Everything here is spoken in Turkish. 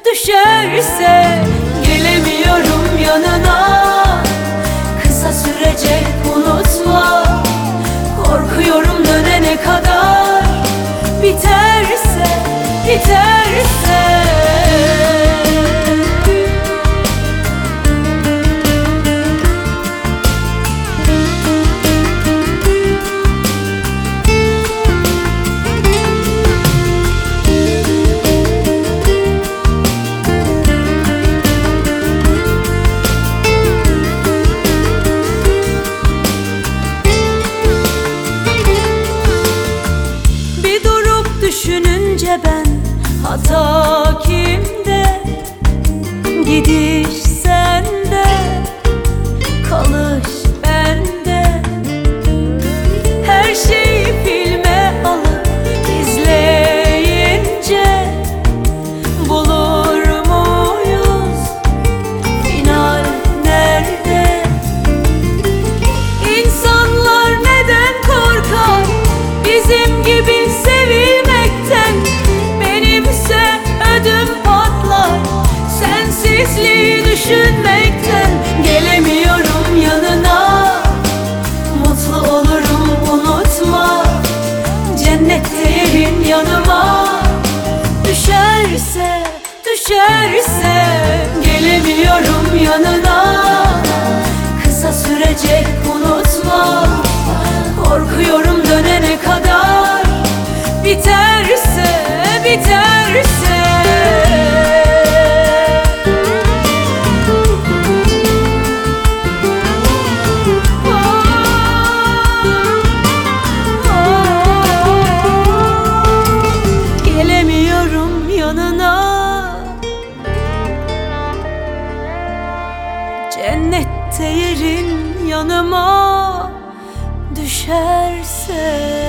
düşerse gelemiyorum yanına. Kısa sürecek unutma, korkuyorum dönene kadar. Biterse, biterse. Düşününce ben, hata kimde? Gidiş sende, kalış bende. Her şeyi filme alıp izleyince bulur muyuz final nerede? İnsanlar neden korkar bizim gibi sevilmekten? Benimse ödüm patlar sensizliği düşünmekten. Gelemiyorum yanına, mutlu olurum unutma. Cennette yerin yanıma. Düşerse, düşerse gelemiyorum yanına. Kısa sürecek unutma, korkuyorum dönene kadar. Biterse, biterse. Gelemiyorum yanına. Cennette yerin yanıma düşerse.